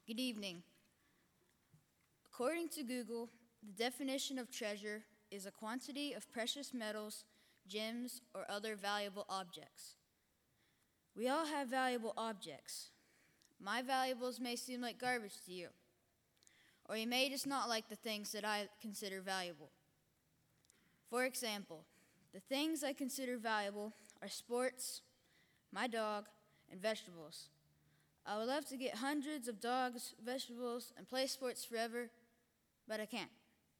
Good evening. According to Google, the definition of treasure is a quantity of precious metals, gems, or other valuable objects. We all have valuable objects. My valuables may seem like garbage to you, or you may just not like the things that I consider valuable. For example, the things I consider valuable are sports, my dog, and vegetables. I would love to get hundreds of dogs, vegetables, and play sports forever, but I can't.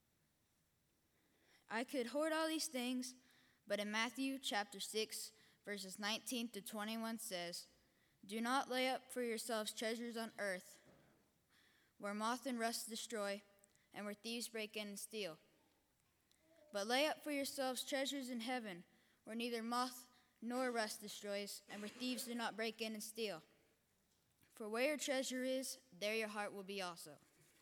I could hoard all these things, but in Matthew chapter 6, verses 19 to 21 says, "Do not lay up for yourselves treasures on earth, where moth and rust destroy, and where thieves break in and steal. But lay up for yourselves treasures in heaven, where neither moth nor rust destroys, and where thieves do not break in and steal. For where your treasure is, there your heart will be also."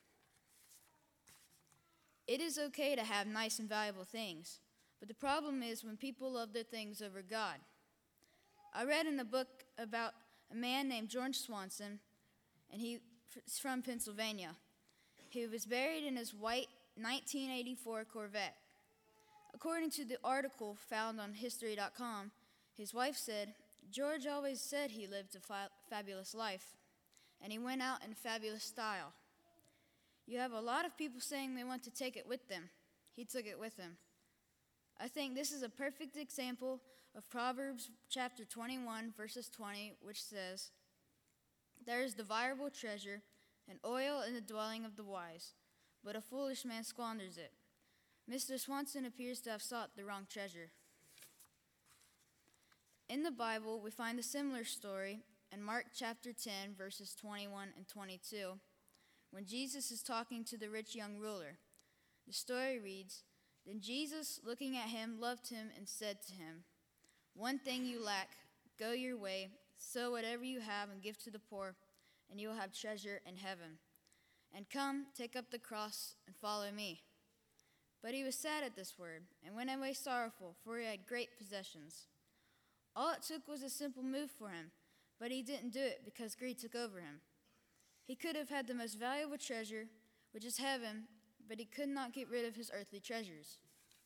It is okay to have nice and valuable things, but the problem is when people love their things over God. I read in a book about a man named George Swanson, and he's from Pennsylvania. He was buried in his white 1984 Corvette. According to the article found on History.com, his wife said, "George always said he lived a fabulous life, and he went out in fabulous style. You have a lot of people saying they want to take it with them. He took it with him." I think this is a perfect example of Proverbs chapter 21, verses 20, which says, "There is desirable treasure and oil in the dwelling of the wise, but a foolish man squanders it." Mr. Swanson appears to have sought the wrong treasure. In the Bible, we find a similar story in Mark chapter 10, verses 21 and 22, when Jesus is talking to the rich young ruler. The story reads, "Then Jesus, looking at him, loved him and said to him, 'One thing you lack. Go your way, sell whatever you have and give to the poor, and you will have treasure in heaven. And come, take up the cross and follow me.' But he was sad at this word and went away sorrowful, for he had great possessions. All it took was a simple move for him, but he didn't do it because greed took over him. He could have had the most valuable treasure, which is heaven, but he could not get rid of his earthly treasures."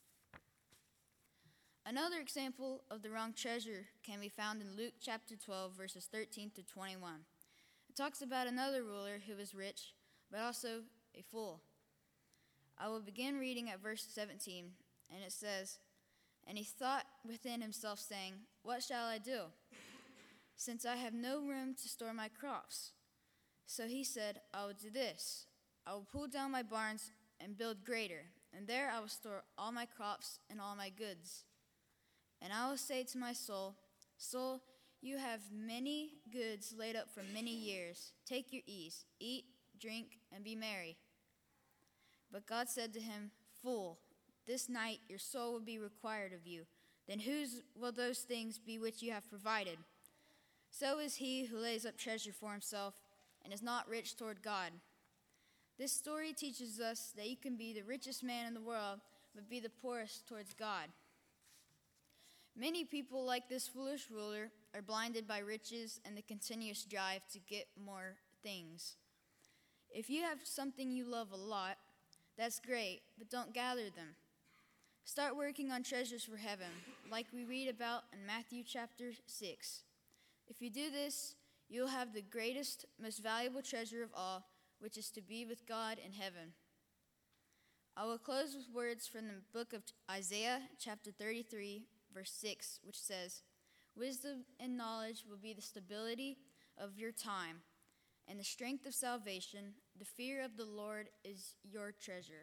Another example of the wrong treasure can be found in Luke chapter 12, verses 13 to 21. It talks about another ruler who was rich, but also a fool. I will begin reading at verse 17, and it says, "And he thought within himself, saying, 'What shall I do, since I have no room to store my crops?' So he said, 'I will do this. I will pull down my barns and build greater, and there I will store all my crops and all my goods. And I will say to my soul, Soul, you have many goods laid up for many years. Take your ease, eat, drink, and be merry.' But God said to him, 'Fool, this night your soul will be required of you. Then whose will those things be which you have provided? So is he who lays up treasure for himself and is not rich toward God.'" This story teaches us that you can be the richest man in the world, but be the poorest towards God. Many people, like this foolish ruler, are blinded by riches and the continuous drive to get more things. If you have something you love a lot, that's great, but don't gather them. Start working on treasures for heaven, like we read about in Matthew chapter 6. If you do this, you'll have the greatest, most valuable treasure of all, which is to be with God in heaven. I will close with words from the book of Isaiah chapter 33, verse 6, which says, "Wisdom and knowledge will be the stability of your time, and the strength of salvation. The fear of the Lord is your treasure."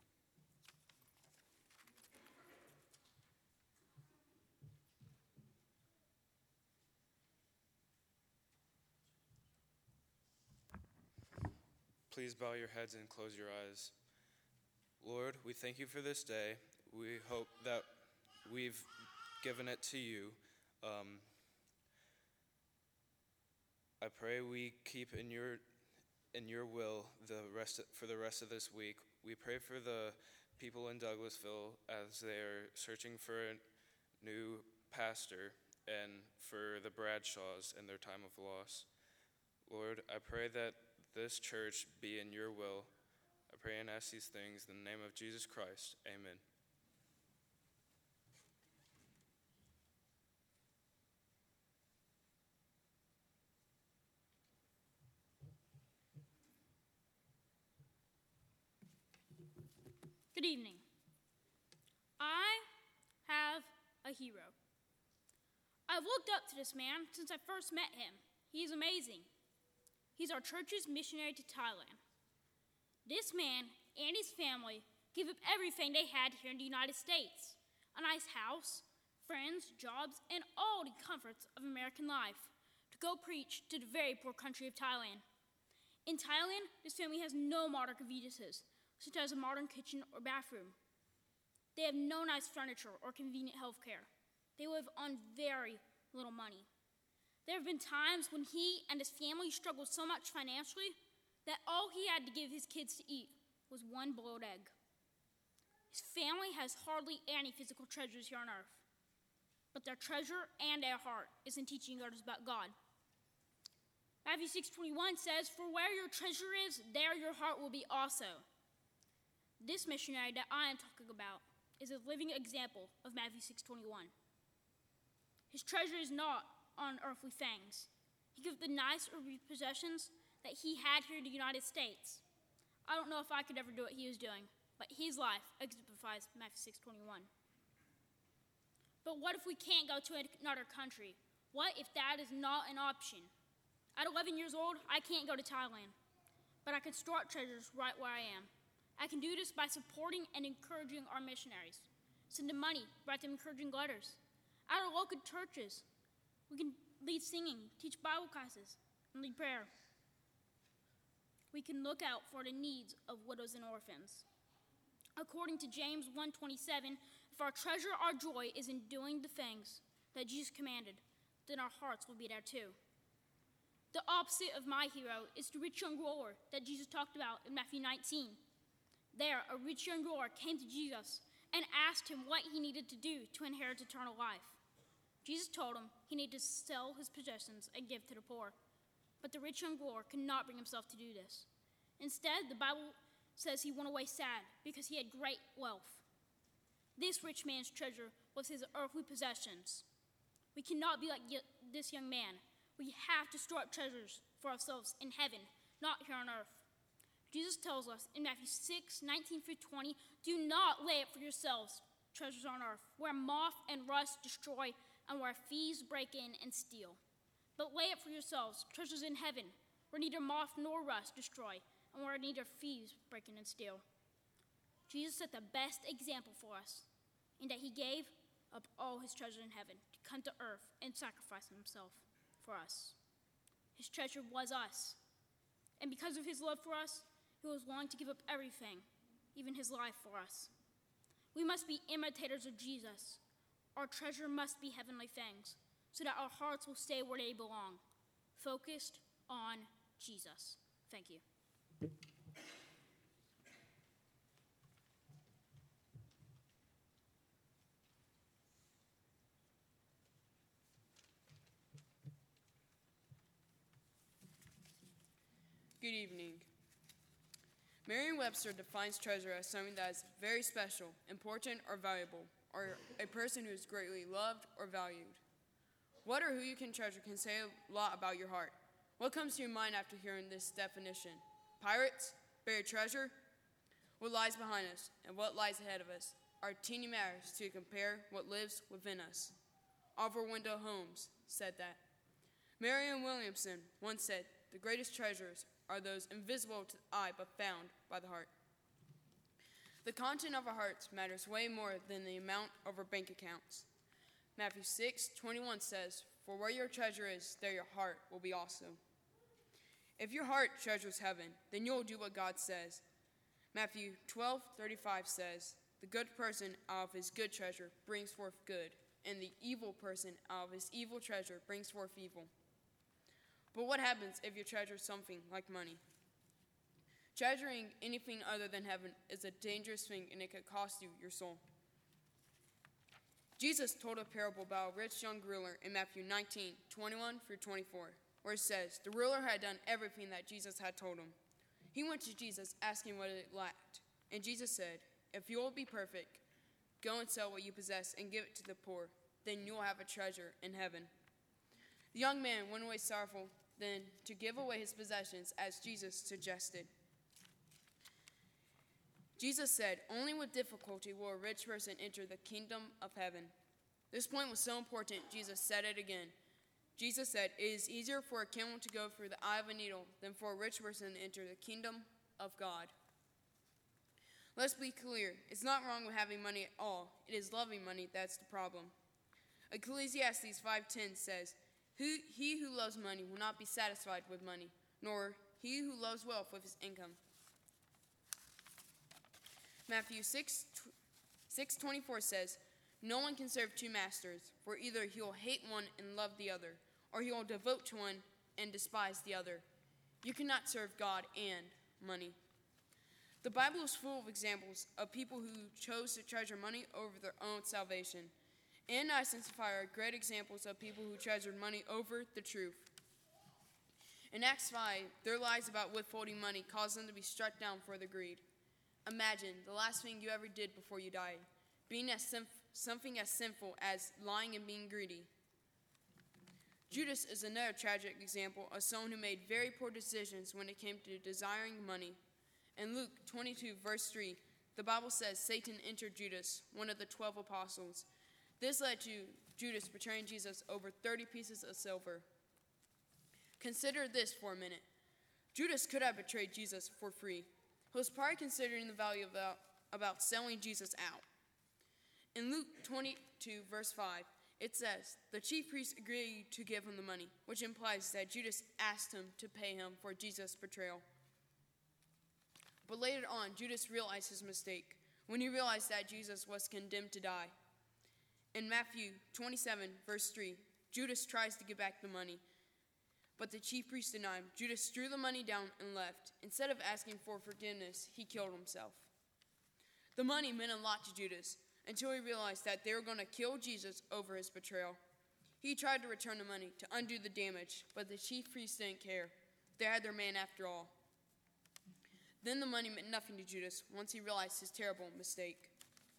Please bow your heads and close your eyes. Lord, we thank you for this day. We hope that we've given it to you. I pray we keep in your will for the rest of this week. We pray for the people in Douglasville as they are searching for a new pastor, and for the Bradshaws in their time of loss. Lord, I pray that this church be in your will. I pray and ask these things in the name of Jesus Christ. Amen. Good evening. I have a hero. I've looked up to this man since I first met him. He's amazing. He's our church's missionary to Thailand. This man and his family gave up everything they had here in the United States, a nice house, friends, jobs, and all the comforts of American life to go preach to the very poor country of Thailand. In Thailand, this family has no modern conveniences, such as a modern kitchen or bathroom. They have no nice furniture or convenient health care. They live on very little money. There have been times when he and his family struggled so much financially that all he had to give his kids to eat was one boiled egg. His family has hardly any physical treasures here on earth, but their treasure and their heart is in teaching others about God. Matthew 6:21 says, "For where your treasure is, there your heart will be also." This missionary that I am talking about is a living example of Matthew 6:21. His treasure is not on earthly things. He gave the nice earthly possessions that he had here in the United States. I don't know if I could ever do what he was doing, but his life exemplifies Matthew 6:21. But what if we can't go to another country? What if that is not an option? At 11 years old, I can't go to Thailand, but I can store up treasures right where I am. I can do this by supporting and encouraging our missionaries, send them money, write them encouraging letters. At our local churches, we can lead singing, teach Bible classes, and lead prayer. We can look out for the needs of widows and orphans. According to James 1:27, if our treasure, our joy, is in doing the things that Jesus commanded, then our hearts will be there too. The opposite of my hero is the rich young ruler that Jesus talked about in Matthew 19. There, a rich young ruler came to Jesus and asked him what he needed to do to inherit eternal life. Jesus told him he needed to sell his possessions and give to the poor. But the rich young ruler could not bring himself to do this. Instead, the Bible says he went away sad because he had great wealth. This rich man's treasure was his earthly possessions. We cannot be like this young man. We have to store up treasures for ourselves in heaven, not here on earth. Jesus tells us in Matthew 6:19-20, "Do not lay up for yourselves treasures on earth, where moth and rust destroy and where thieves break in and steal. But lay up for yourselves treasures in heaven, where neither moth nor rust destroy and where neither thieves break in and steal." Jesus set the best example for us in that he gave up all his treasure in heaven to come to earth and sacrifice himself for us. His treasure was us. And because of his love for us, he was willing to give up everything, even his life for us. We must be imitators of Jesus. Our treasure must be heavenly things, so that our hearts will stay where they belong, focused on Jesus. Thank you. Good evening. Merriam-Webster defines treasure as something that is very special, important, or valuable, or a person who is greatly loved or valued. What or who you can treasure can say a lot about your heart. What comes to your mind after hearing this definition? Pirates? Buried treasure? What lies behind us and what lies ahead of us are teeny matters to compare what lives within us. Oliver Wendell Holmes said that. Marianne Williamson once said, "The greatest treasures are those invisible to the eye but found by the heart." The content of our hearts matters way more than the amount of our bank accounts. Matthew 6:21 says, "For where your treasure is, there your heart will be also." If your heart treasures heaven, then you'll do what God says. Matthew 12:35 says, "The good person out of his good treasure brings forth good, and the evil person out of his evil treasure brings forth evil." But what happens if you treasure something like money? Treasuring anything other than heaven is a dangerous thing, and it could cost you your soul. Jesus told a parable about a rich young ruler in Matthew 19:21-24, where it says, the ruler had done everything that Jesus had told him. He went to Jesus asking what it lacked. And Jesus said, if you will be perfect, go and sell what you possess and give it to the poor. Then you will have a treasure in heaven. The young man went away sorrowful, then to give away his possessions as Jesus suggested. Jesus said, only with difficulty will a rich person enter the kingdom of heaven. This point was so important, Jesus said it again. Jesus said, it is easier for a camel to go through the eye of a needle than for a rich person to enter the kingdom of God. Let's be clear, it's not wrong with having money at all. It is loving money that's the problem. Ecclesiastes 5:10 says, he who loves money will not be satisfied with money, nor he who loves wealth with his income. Matthew 6:24 says, no one can serve two masters, for either he will hate one and love the other, or he will devote to one and despise the other. You cannot serve God and money. The Bible is full of examples of people who chose to treasure money over their own salvation. Ananias and Sapphira are great examples of people who treasured money over the truth. In Acts 5, their lies about withholding money caused them to be struck down for their greed. Imagine the last thing you ever did before you died, being something as sinful as lying and being greedy. Judas is another tragic example of someone who made very poor decisions when it came to desiring money. In Luke 22, verse 3, the Bible says Satan entered Judas, one of the 12 apostles. This led to Judas betraying Jesus over 30 pieces of silver. Consider this for a minute. Judas could have betrayed Jesus for free. He was probably considering the value about selling Jesus out. In Luke 22, verse 5, it says, the chief priests agreed to give him the money, which implies that Judas asked him to pay him for Jesus' betrayal. But later on, Judas realized his mistake when he realized that Jesus was condemned to die. In Matthew 27, verse 3, Judas tries to give back the money, but the chief priests denied him. Judas threw the money down and left. Instead of asking for forgiveness, he killed himself. The money meant a lot to Judas until he realized that they were going to kill Jesus over his betrayal. He tried to return the money to undo the damage, but the chief priests didn't care. They had their man after all. Then the money meant nothing to Judas once he realized his terrible mistake.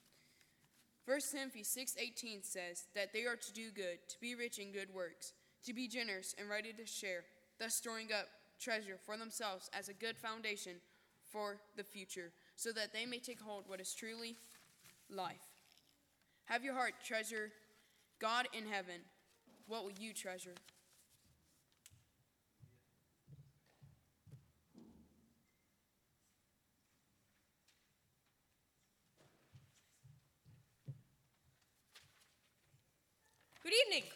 1 Timothy 6:18 says that they are to do good, to be rich in good works, to be generous and ready to share, thus storing up treasure for themselves as a good foundation for the future, so that they may take hold what is truly life. Have your heart treasure God in heaven. What will you treasure? Good evening.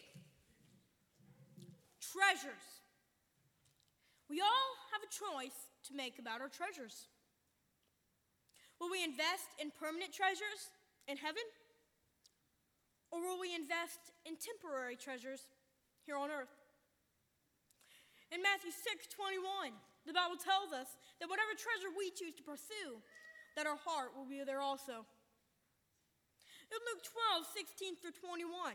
Treasures. We all have a choice to make about our treasures. Will we invest in permanent treasures in heaven? Or will we invest in temporary treasures here on earth? In Matthew 6:21, the Bible tells us that whatever treasure we choose to pursue, that our heart will be there also. In Luke 12:16-21,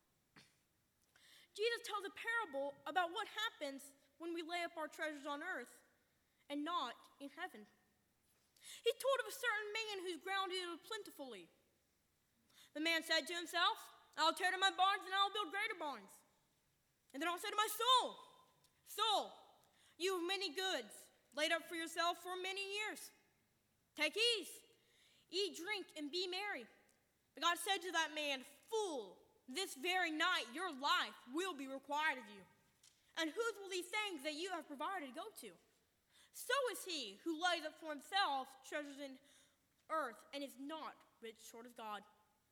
Jesus tells a parable about what happens when we lay up our treasures on earth and not in heaven. He told of a certain man whose ground yielded plentifully. The man said to himself, I'll tear down my barns and I'll build greater barns. And then I'll say to my soul, Soul, you have many goods laid up for yourself for many years. Take ease, eat, drink, and be merry. But God said to that man, Fool, this very night your life will be required of you. And whose will these things that you have provided go to? So is he who lays up for himself treasures in earth and is not rich toward his God.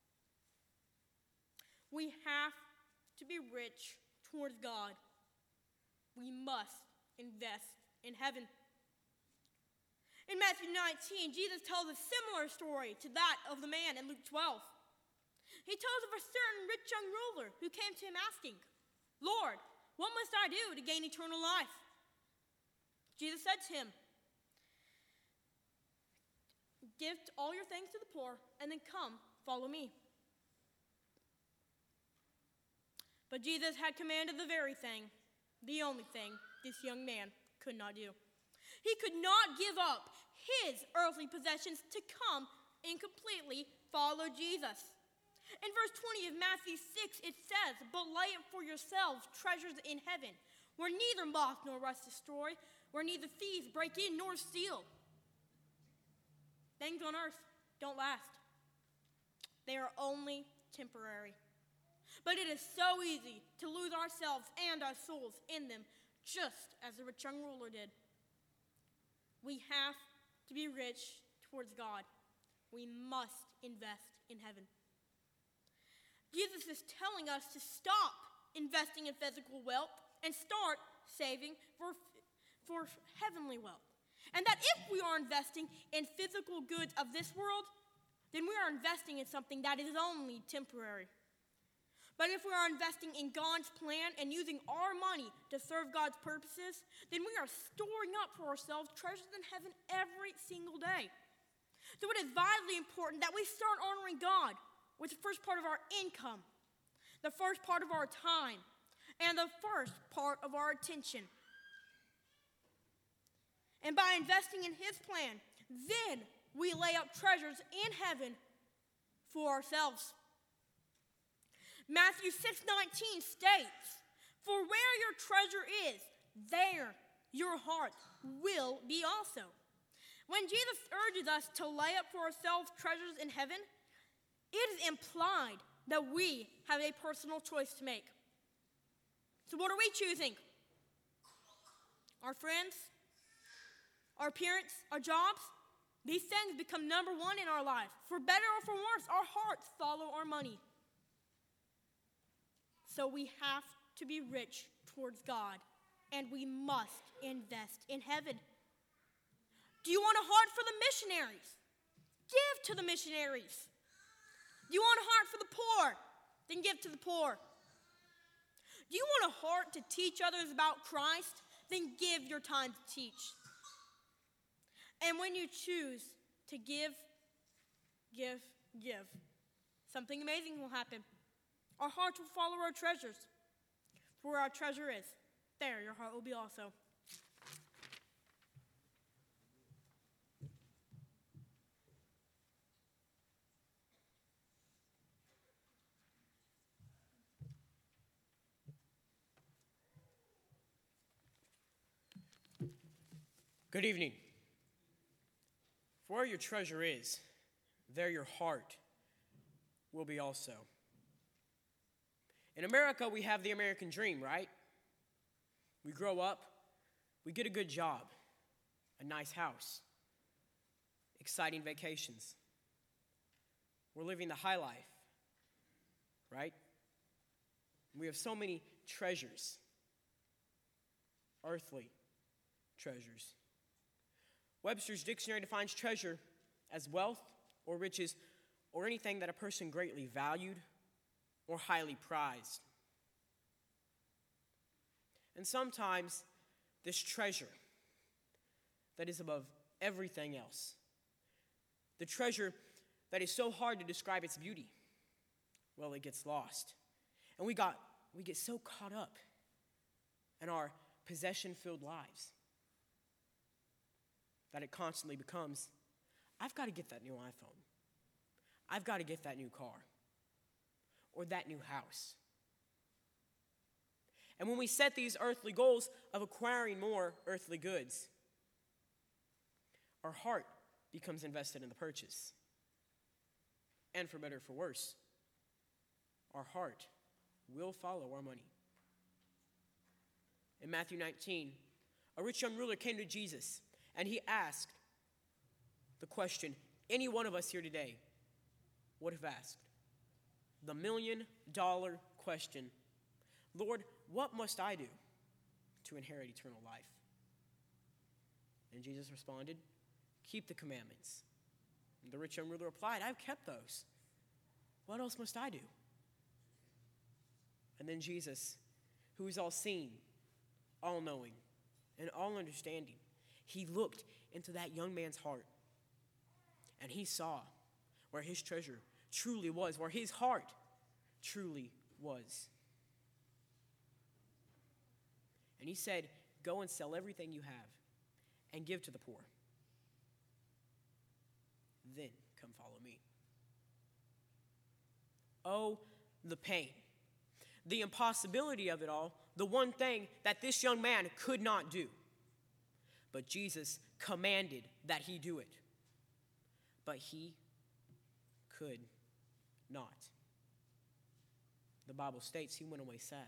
We have to be rich towards God. We must invest in heaven. In Matthew 19, Jesus tells a similar story to that of the man in Luke 12. He tells of a certain rich young ruler who came to him asking, Lord, what must I do to gain eternal life? Jesus said to him, Give all your things to the poor, and then come, follow me. But Jesus had commanded the very thing The only thing this young man could not do. He could not give up his earthly possessions to come and completely follow Jesus. In verse 20 of Matthew 6, it says, "But lay up for yourselves treasures in heaven, where neither moth nor rust destroy, where neither thieves break in nor steal." Things on earth don't last. They are only temporary. But it is so easy to lose ourselves and our souls in them, just as the rich young ruler did. We have to be rich towards God. We must invest in heaven. Jesus is telling us to stop investing in physical wealth and start saving for heavenly wealth. And that if we are investing in physical goods of this world, then we are investing in something that is only temporary. But if we are investing in God's plan and using our money to serve God's purposes, then we are storing up for ourselves treasures in heaven every single day. So it is vitally important that we start honoring God with the first part of our income, the first part of our time, and the first part of our attention. And by investing in His plan, then we lay up treasures in heaven for ourselves. Matthew 6:19 states, "For where your treasure is, there your heart will be also." When Jesus urges us to lay up for ourselves treasures in heaven, it is implied that we have a personal choice to make. So what are we choosing? Our friends? Our parents? Our jobs? These things become number one in our life. For better or for worse, our hearts follow our money. So we have to be rich towards God, and we must invest in heaven. Do you want a heart for the missionaries? Give to the missionaries. Do you want a heart for the poor? Then give to the poor. Do you want a heart to teach others about Christ? Then give your time to teach. And when you choose to give, something amazing will happen. Our hearts will follow our treasures. For where our treasure is, there your heart will be also. Good evening. For where your treasure is, there your heart will be also. In America, we have the American dream, right? We grow up, we get a good job, a nice house, exciting vacations. We're living the high life, right? We have so many treasures, earthly treasures. Webster's dictionary defines treasure as wealth or riches or anything that a person greatly valued or highly prized. And sometimes this treasure that is above everything else, the treasure that is so hard to describe its beauty, well, it gets lost. And we get so caught up in our possession-filled lives that it constantly becomes, I've got to get that new iPhone. I've got to get that new car or that new house. And when we set these earthly goals of acquiring more earthly goods, our heart becomes invested in the purchase. And for better or for worse, our heart will follow our money. In Matthew 19, a rich young ruler came to Jesus and he asked the question any one of us here today would have asked. The $1 million question. Lord, what must I do to inherit eternal life? And Jesus responded, keep the commandments. And the rich young ruler replied, I've kept those. What else must I do? And then Jesus, who is all seeing, all knowing, and all understanding, he looked into that young man's heart and he saw where his treasure truly was, where his heart truly was. And he said, go and sell everything you have and give to the poor. Then come follow me. Oh, the pain, the impossibility of it all, the one thing that this young man could not do. But Jesus commanded that he do it. But he could not. The Bible states he went away sad.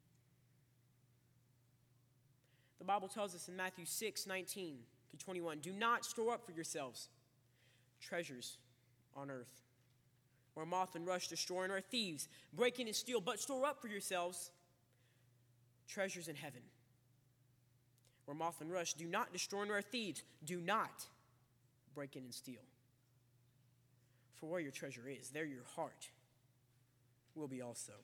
The Bible tells us in Matthew 6:19-21, do not store up for yourselves treasures on earth, where moth and rust destroy and where thieves break in and steal, but store up for yourselves treasures in heaven, where moth and rust do not destroy and where thieves do not break in and steal. For where your treasure is, there your heart will be also.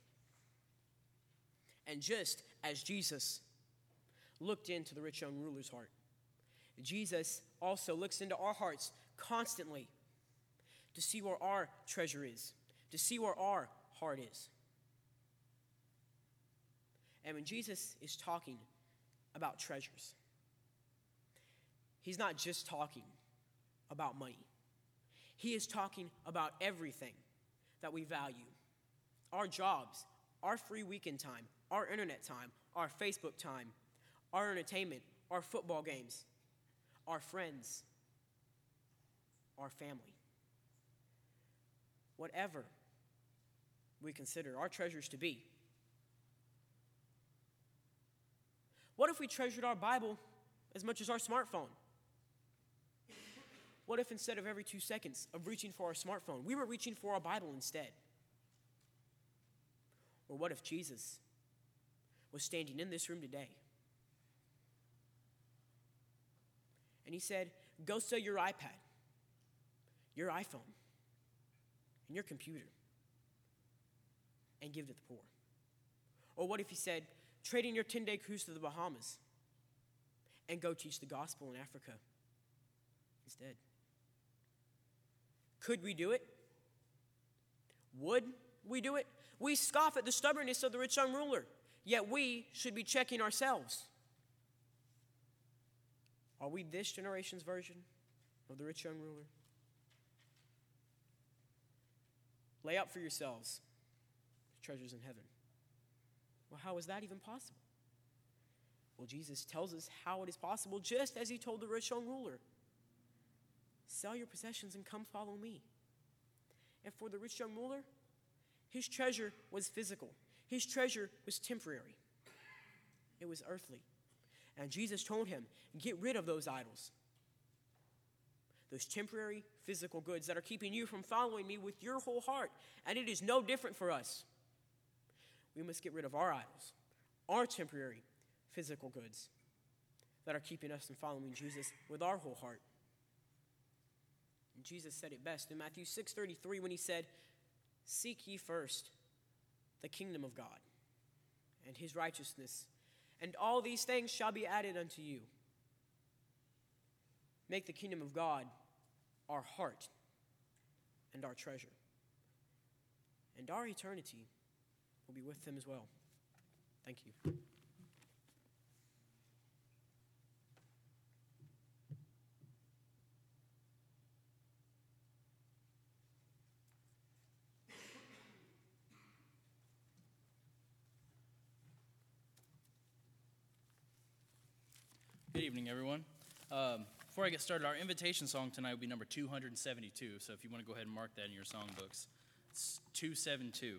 And just as Jesus looked into the rich young ruler's heart, Jesus also looks into our hearts constantly to see where our treasure is, to see where our heart is. And when Jesus is talking about treasures, he's not just talking about money. He is talking about everything that we value. Our jobs, our free weekend time, our internet time, our Facebook time, our entertainment, our football games, our friends, our family. Whatever we consider our treasures to be. What if we treasured our Bible as much as our smartphone? What if instead of every 2 seconds of reaching for our smartphone, we were reaching for our Bible instead? Or what if Jesus was standing in this room today and he said, go sell your iPad, your iPhone, and your computer and give to the poor? Or what if he said, trade in your 10-day cruise to the Bahamas and go teach the gospel in Africa instead? Could we do it? Would we do it? We scoff at the stubbornness of the rich young ruler, yet we should be checking ourselves. Are we this generation's version of the rich young ruler? Lay up for yourselves treasures in heaven. Well, how is that even possible? Well, Jesus tells us how it is possible, just as he told the rich young ruler. Sell your possessions and come follow me. And for the rich young ruler, his treasure was physical. His treasure was temporary. It was earthly. And Jesus told him, get rid of those idols. Those temporary physical goods that are keeping you from following me with your whole heart. And it is no different for us. We must get rid of our idols, our temporary physical goods that are keeping us from following Jesus with our whole heart. And Jesus said it best in Matthew 6:33 when he said, seek ye first the kingdom of God and his righteousness, and all these things shall be added unto you. Make the kingdom of God our heart and our treasure. And our eternity will be with him as well. Thank you. Good evening, everyone. Before I get started, our invitation song tonight will be number 272. So if you want to go ahead and mark that in your songbooks, it's 272.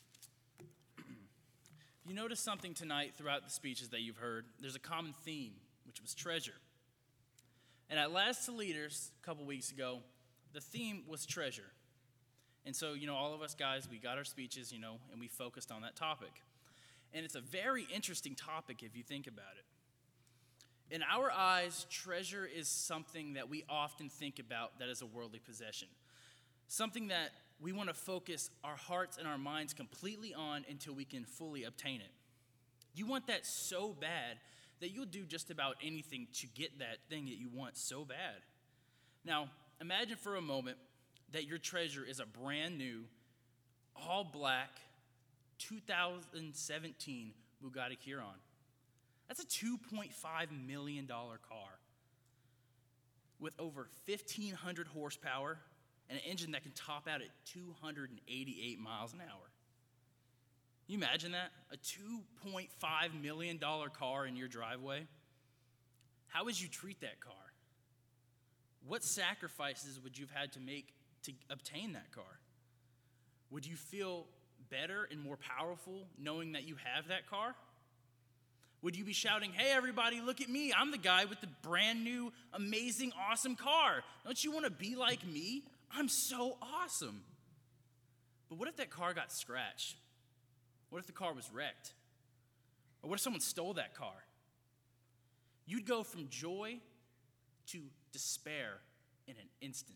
You notice something tonight throughout the speeches that you've heard. There's a common theme, which was treasure. And at Last to Leaders, a couple weeks ago, the theme was treasure. And so, all of us guys, we got our speeches, and we focused on that topic. And it's a very interesting topic if you think about it. In our eyes, treasure is something that we often think about that is a worldly possession. Something that we want to focus our hearts and our minds completely on until we can fully obtain it. You want that so bad that you'll do just about anything to get that thing that you want so bad. Now, imagine for a moment that your treasure is a brand new, all black, 2017 Bugatti Chiron. That's a $2.5 million car with over 1,500 horsepower and an engine that can top out at 288 miles an hour. Can you imagine that? A $2.5 million car in your driveway? How would you treat that car? What sacrifices would you have had to make to obtain that car? Would you feel better and more powerful knowing that you have that car? Would you be shouting, "Hey everybody, look at me. I'm the guy with the brand new, amazing, awesome car. Don't you want to be like me? I'm so awesome." But what if that car got scratched? What if the car was wrecked? Or what if someone stole that car? You'd go from joy to despair in an instant.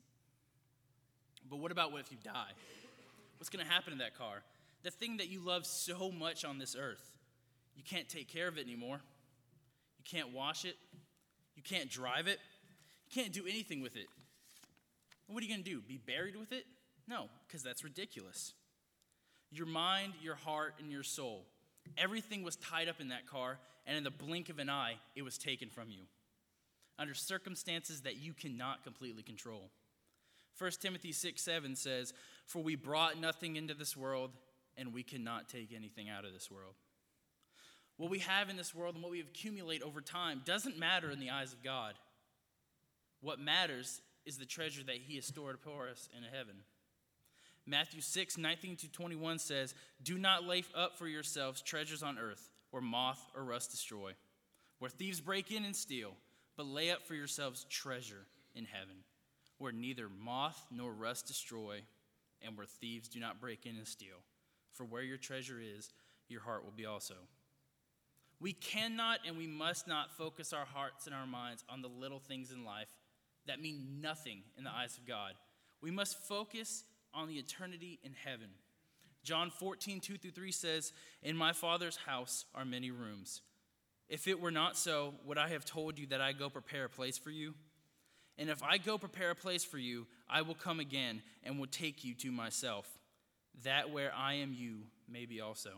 But what if you die? What's going to happen to that car? The thing that you love so much on this earth. You can't take care of it anymore. You can't wash it. You can't drive it. You can't do anything with it. What are you going to do? Be buried with it? No, because that's ridiculous. Your mind, your heart, and your soul, everything was tied up in that car, and in the blink of an eye, it was taken from you under circumstances that you cannot completely control. 1 Timothy 6:7 says, "For we brought nothing into this world, and we cannot take anything out of this world." What we have in this world and what we accumulate over time doesn't matter in the eyes of God. What matters is the treasure that he has stored for us in heaven. Matthew 6:19-21 says, "Do not lay up for yourselves treasures on earth, where moth or rust destroy, where thieves break in and steal, but lay up for yourselves treasure in heaven, where neither moth nor rust destroy, and where thieves do not break in and steal. For where your treasure is, your heart will be also." We cannot and we must not focus our hearts and our minds on the little things in life that mean nothing in the eyes of God. We must focus on the eternity in heaven. John 14:2-3 says, "In my Father's house are many rooms. If it were not so, would I have told you that I go prepare a place for you? And if I go prepare a place for you, I will come again and will take you to myself, that where I am you may be also."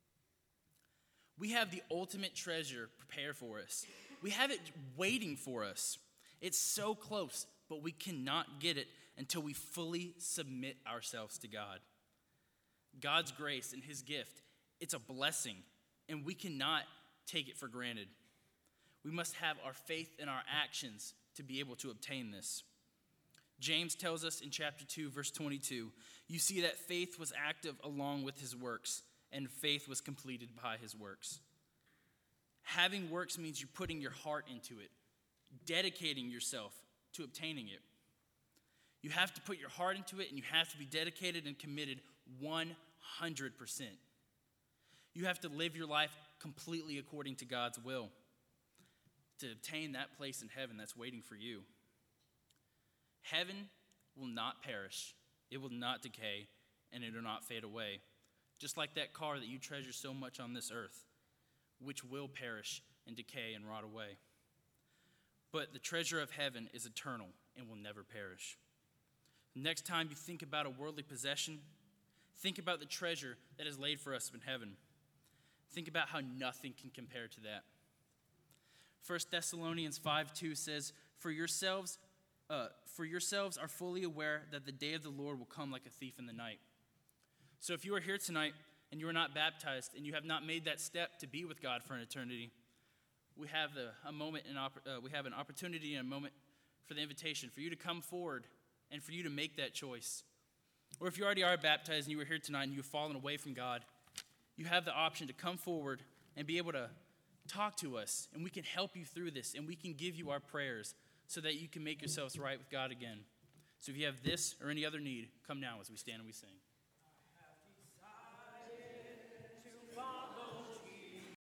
We have the ultimate treasure prepared for us. We have it waiting for us. It's so close, but we cannot get it until we fully submit ourselves to God. God's grace and his gift, it's a blessing, and we cannot take it for granted. We must have our faith and our actions to be able to obtain this. James tells us in chapter 2, verse 22, "You see that faith was active along with his works, and faith was completed by his works." Having works means you're putting your heart into it, dedicating yourself to obtaining it. You have to put your heart into it, and you have to be dedicated and committed 100%. You have to live your life completely according to God's will to obtain that place in heaven that's waiting for you. Heaven will not perish, it will not decay, and it will not fade away. Just like that car that you treasure so much on this earth, which will perish and decay and rot away. But the treasure of heaven is eternal and will never perish. Next time you think about a worldly possession, think about the treasure that is laid for us in heaven. Think about how nothing can compare to that. 1 Thessalonians 5:2 says, For yourselves are fully aware that the day of the Lord will come like a thief in the night." So if you are here tonight and you are not baptized and you have not made that step to be with God for an eternity, we have an opportunity and a moment for the invitation for you to come forward and for you to make that choice. Or if you already are baptized and you were here tonight and you've fallen away from God, you have the option to come forward and be able to talk to us, and we can help you through this, and we can give you our prayers so that you can make yourselves right with God again. So if you have this or any other need, come now as we stand and we sing.